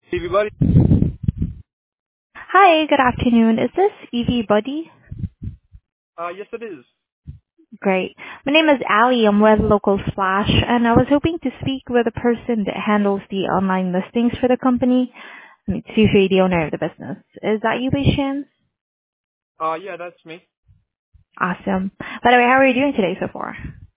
Everybody? Hi, good afternoon. Is this Evie Buddy? Yes, it is. Great. My name is Allie. I'm with Local Splash, and I was hoping to speak with a person that handles the online listings for the company. See if you're the owner of the business. Is that you by chance? Yeah, that's me. Awesome. By the way, how are you doing today so far?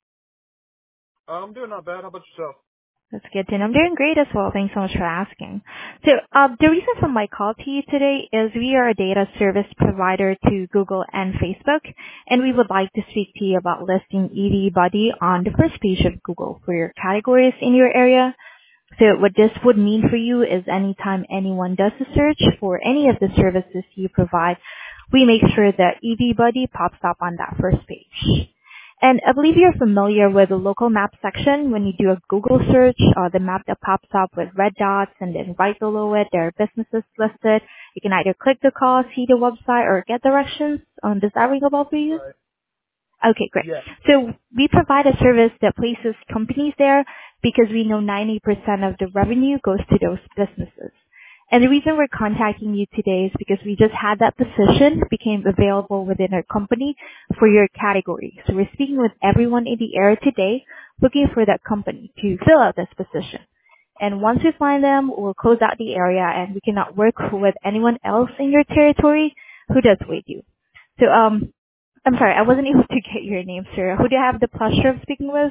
I'm doing not bad. How about yourself? That's good to know. I'm doing great as well. Thanks so much for asking. So the reason for my call to you today is we are a data service provider to Google and Facebook, and we would like to speak to you about listing EV Buddy on the first page of Google for your categories in your area. So what this would mean for you is anytime anyone does a search for any of the services you provide, we make sure that EV Buddy pops up on that first page. And I believe you're familiar with the local map section. When you do a Google search, the map that pops up with red dots, and then right below it, there are businesses listed. You can either click the call, see the website, or get directions. Does that ring a bell for you? Right. Okay, great. Yeah. So we provide a service that places companies there because we know 90% of the revenue goes to those businesses. And the reason we're contacting you today is because we just had that position became available within our company for your category. So we're speaking with everyone in the area today looking for that company to fill out this position. And once we find them, we'll close out the area and we cannot work with anyone else in your territory who does with you. So I'm sorry, I wasn't able to get your name, sir. Who do you have the pleasure of speaking with?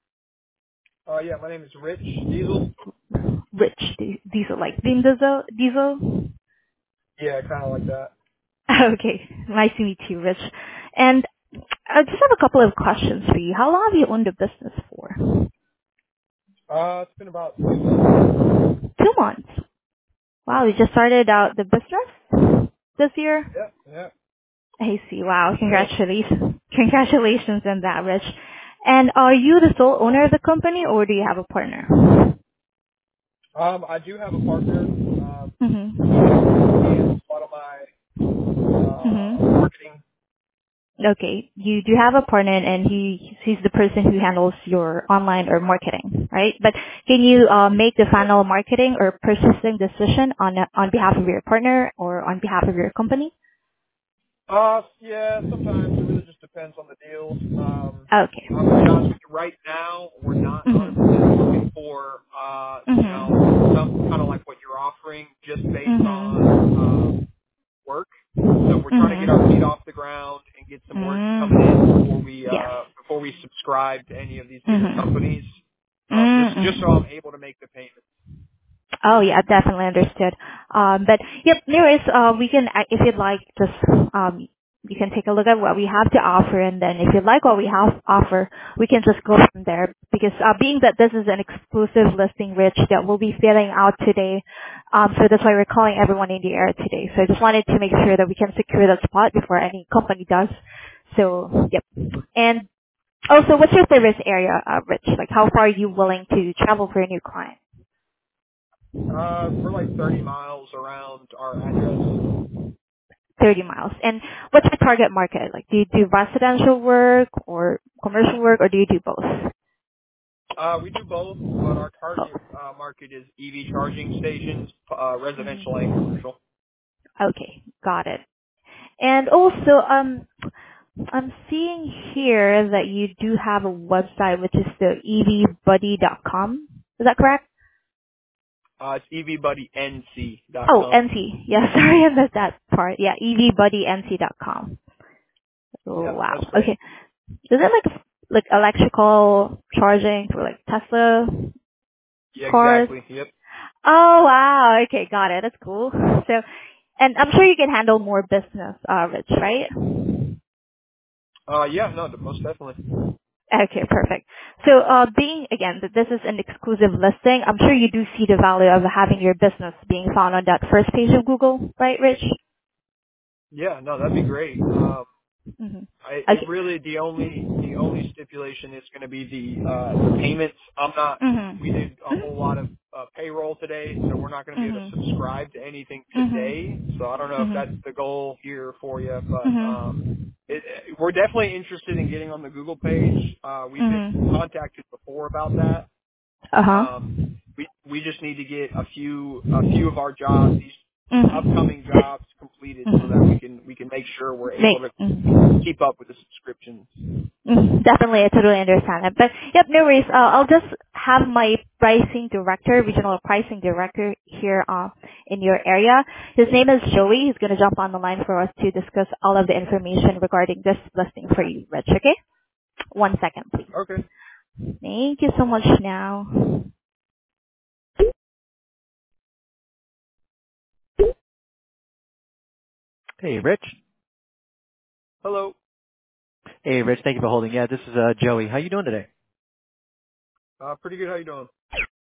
Yeah, my name is Rich Diesel. Rich Diesel, like Vin Diesel? Diesel? Yeah, kind of like that. Okay, nice to meet you, Rich. And I just have a couple of questions for you. How long have you owned the business for? It's been about 2 months. 2 months. Wow, you just started out the business this year? Yeah, yeah, I see. Wow, yeah. congratulations. Congratulations on that, Rich. And are you the sole owner of the company or do you have a partner? I do have a partner. He Mm-hmm. handles a lot of my Mm-hmm. marketing. Okay, you do have a partner, and he's the person who handles your online or marketing, right? But can you make the Yeah. final marketing or purchasing decision on behalf of your partner or on behalf of your company? Yeah. Sometimes it really just depends on the deals. Okay. I'm gonna be honest with you. Right now, we're not 100% looking Mhm. for, some kind of Mhm. like what you're offering, just based on Mhm. work. So we're trying to get our feet Mhm. off the ground and get some work coming in Yes. before we subscribe to any of these bigger companies. Mhm. Just so I'm Mhm. able to make the payment. Oh yeah, definitely understood. But yep, anyways, we can, if you'd like, just you can take a look at what we have to offer, and then if you like what we have offer, we can just go from there. Because being that this is an exclusive listing, Rich, that we'll be filling out today, so that's why we're calling everyone in the area today. So I just wanted to make sure that we can secure that spot before any company does. So yep, and also, what's your service area, Rich? Like, how far are you willing to travel for a new client? We're like 30 miles around our address. 30 miles. And what's your target market? Like, do you do residential work or commercial work, or do you do both? We do both, but our Both. target market is EV charging stations, residential and hmm commercial. Okay, got it. And also, I'm seeing here that you do have a website, which is the evbuddy.com. Is that correct? It's Oh, evbuddync.com. NC. Yeah, sorry, I missed that part. Yeah, evbuddync.com. Oh, Yeah, that's wow. correct. Okay. Is it like electrical charging for like Tesla Yeah, cars? exactly. Yep. Oh wow. Okay, got it. That's cool. So, and I'm sure you can handle more business, Rich, right? Yeah, no, most definitely. Okay, perfect. So, being again that this is an exclusive listing, I'm sure you do see the value of having your business being found on that first page of Google, right, Rich? Yeah, no, that'd be great. hmm It Okay. really the only stipulation is going to be the payments. We Mhm. did a whole lot of payroll today, so we're not going to be able to Mhm. subscribe to anything today. Mhm. So I don't know if that's Mhm. the goal here for you, but Mhm. we're definitely interested in getting on the Google page. We've been Mhm. contacted before about that. Uh huh. Um, we just need to get a few of our jobs, these upcoming jobs, completed so that we can make sure we're able to keep up with the subscriptions. Definitely, I totally understand it. But yep, no worries. I'll just have my pricing director, regional pricing director here in your area. His name is Joey. He's going to jump on the line for us to discuss all of the information regarding this listing for you, Rich. Okay? 1 second, please. Okay. Thank you so much now. Hey, Rich. Hello. Hey, Rich. Thank you for holding. Yeah, this is Joey. How you doing today? Pretty good. How you doing?